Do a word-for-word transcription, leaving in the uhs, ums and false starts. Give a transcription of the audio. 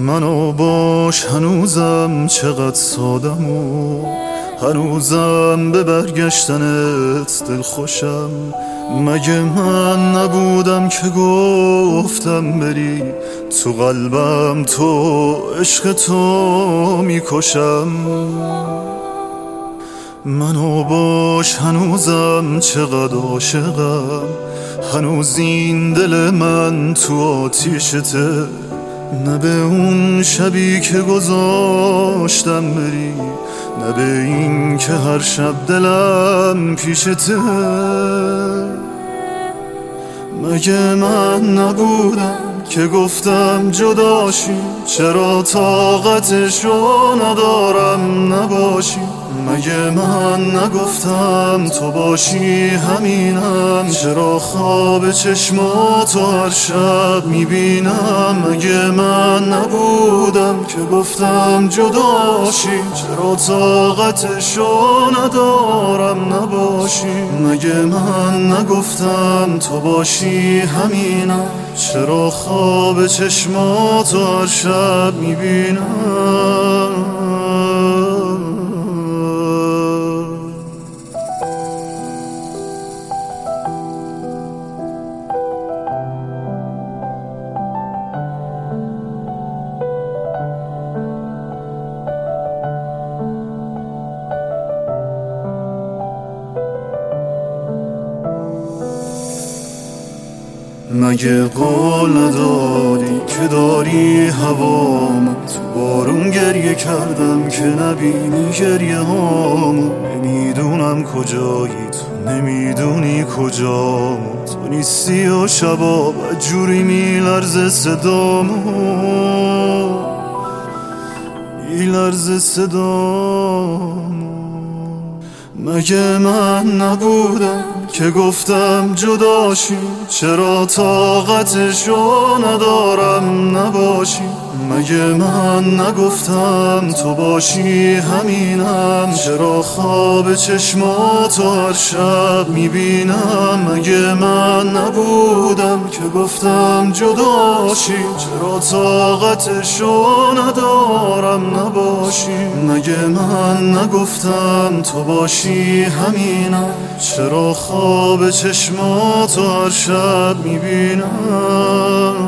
منو باش هنوزم چقدر سادم و هنوزم به برگشتنت دل خوشم. مگه من نبودم که گفتم بری؟ تو قلبم تو عشق تو میکشم. منو باش هنوزم چقدر عاشقم، هنوز این دل من تو آتیشته. نه به اون شبی که گذاشتم بری، نه به این که هر شب دلم پیشته. مگه من نبودم که گفتم جداشی؟ چرا طاقتشو ندارم نباشی؟ مگه من نگفتم تو باشی همینم؟ چرا خواب چشماتو هر شب میبینم؟ مگه من نبودم که گفتم جداشی؟ چرا طاقتشو ندارم نباشی؟ مگه من نگفتم تو باشی همینم؟ چرا خواب چشماتو هر شب میبینم؟ مگه قول نداری که داری هوامو؟ تو بارون گریه کردم که نبینی گریه هامو. نمیدونم کجایی تو، نمیدونی کجامو. تو نیستی و شبا بدجوری میلرزه صدامو، میلرزه صدامو. مگه من نبودم که گفتم جداشی؟ چرا طاقتشو ندارم نباشی؟ مگه من نگفتم تو باشی همینم؟ چرا خواب چشماتو هر شب میبینم؟ مگه من نبودم که گفتم جداشی؟ چرا طاقتشو ندارم نباشی؟ مگه من نگفتم تو باشی همینم؟ چرا خواب چشماتو هر شب میبینم؟